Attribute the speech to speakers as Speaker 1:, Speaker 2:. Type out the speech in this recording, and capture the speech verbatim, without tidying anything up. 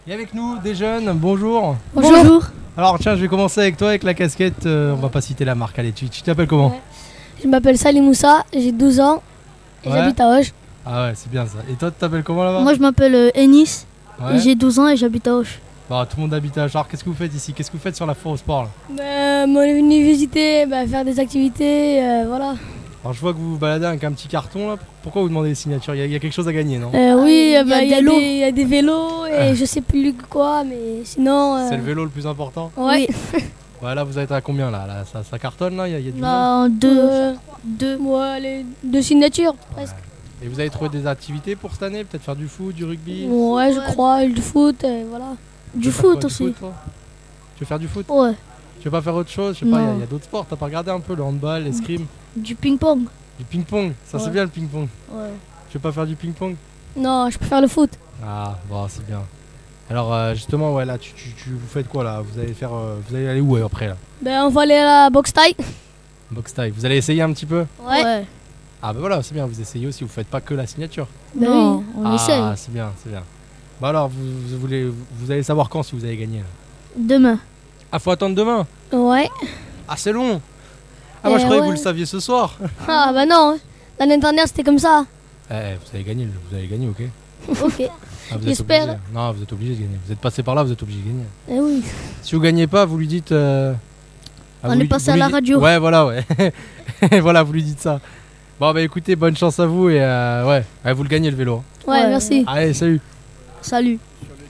Speaker 1: Et avec nous des jeunes, bonjour.
Speaker 2: Bonjour.
Speaker 1: Alors tiens, je vais commencer avec toi avec la casquette, euh, on va pas citer la marque, allez, tu tu t'appelles comment?
Speaker 2: Ouais. Je m'appelle Salim Moussa, j'ai douze ans et
Speaker 1: Ouais.
Speaker 2: j'habite à Auch.
Speaker 1: Ah ouais, c'est bien ça. Et toi tu t'appelles comment là-bas?
Speaker 3: Moi je m'appelle euh, Ennis,
Speaker 1: Ouais.
Speaker 3: et j'ai douze ans et j'habite à Auch.
Speaker 1: Bah, tout le monde habite à Genre, qu'est-ce que vous faites ici? Qu'est-ce que vous faites sur la foire au sport là?
Speaker 2: Euh, on est venu visiter, bah, faire des activités, euh, voilà.
Speaker 1: Alors je vois que vous vous baladez avec un petit carton là, pourquoi vous demandez des signatures? Il y, a- il y a quelque chose à gagner, non?
Speaker 2: Euh, oui,
Speaker 3: il y a
Speaker 2: euh, bah, il y, a
Speaker 3: des lots.
Speaker 2: des- il y a des vélos et je sais plus quoi, mais sinon. euh,
Speaker 1: C'est le vélo le plus important?
Speaker 2: Ouais.
Speaker 1: Ouais, là vous êtes à combien là, là ça, ça cartonne là? Il y a, il y a du monde?
Speaker 3: Là, deux,
Speaker 2: Euh,
Speaker 3: deux.
Speaker 2: ouais, les deux signatures, presque.
Speaker 1: Et vous avez trouvé des activités pour cette année? Peut-être faire du foot, du rugby?
Speaker 2: Ouais, je
Speaker 3: Ouais.
Speaker 2: crois, du foot, euh, voilà.
Speaker 1: Tu
Speaker 3: Du
Speaker 1: veux faire quoi,
Speaker 3: foot aussi.
Speaker 1: toi Tu veux faire du foot?
Speaker 3: Ouais,
Speaker 1: Tu veux pas faire autre chose? Je sais pas, il y a-
Speaker 3: Non.
Speaker 1: il y a, d'autres sports, t'as pas regardé un peu le handball, l'escrime?
Speaker 3: du ping-pong.
Speaker 1: Du ping-pong, ça c'est
Speaker 3: Ouais.
Speaker 1: bien le ping-pong.
Speaker 3: Ouais.
Speaker 1: Tu veux pas faire du ping-pong?
Speaker 2: Non, je préfère le foot.
Speaker 1: Ah, bon, c'est bien. Alors euh, justement, ouais, là, tu, tu, tu- vous faites quoi là? Vous allez faire, euh, vous allez aller où euh, après là?
Speaker 2: Ben, on va aller à la boxe taille.
Speaker 1: Box taille. Vous allez essayer un petit peu?
Speaker 3: Ouais.
Speaker 1: Ah bah voilà, c'est bien. Vous essayez aussi. Vous faites pas que la signature.
Speaker 2: Ben
Speaker 3: Non, on
Speaker 1: ah,
Speaker 3: essaye.
Speaker 1: c'est bien, c'est bien. Bah alors, vous, vous voulez, vous, vous allez savoir quand si vous avez gagné. Là.
Speaker 3: Demain.
Speaker 1: Ah, faut attendre demain.
Speaker 2: Ouais.
Speaker 1: Ah, c'est long. Ah, moi je
Speaker 2: Eh
Speaker 1: croyais que
Speaker 2: ouais.
Speaker 1: vous le saviez ce soir.
Speaker 2: Ah, bah non, hein. L'année dernière c'était comme ça.
Speaker 1: Eh, vous avez gagné, vous avez gagné, ok.
Speaker 2: Ok.
Speaker 1: Ah, vous êtes
Speaker 2: J'espère.
Speaker 1: obligé. Non, vous êtes obligé de gagner. Vous êtes passé par là, vous êtes obligé de gagner.
Speaker 2: Eh oui.
Speaker 1: Si vous gagnez pas, vous lui dites. euh, ah,
Speaker 3: On
Speaker 1: vous
Speaker 3: est
Speaker 1: lui-
Speaker 3: passé
Speaker 1: vous
Speaker 3: à
Speaker 1: lui
Speaker 3: la
Speaker 1: dites-
Speaker 3: radio.
Speaker 1: Ouais, voilà, ouais. Voilà, vous lui dites ça. Bon, bah écoutez, bonne chance à vous et euh, ouais, ouais, vous le gagnez le vélo.
Speaker 2: Ouais,
Speaker 3: Ouais.
Speaker 2: merci.
Speaker 1: Allez, salut.
Speaker 3: Salut.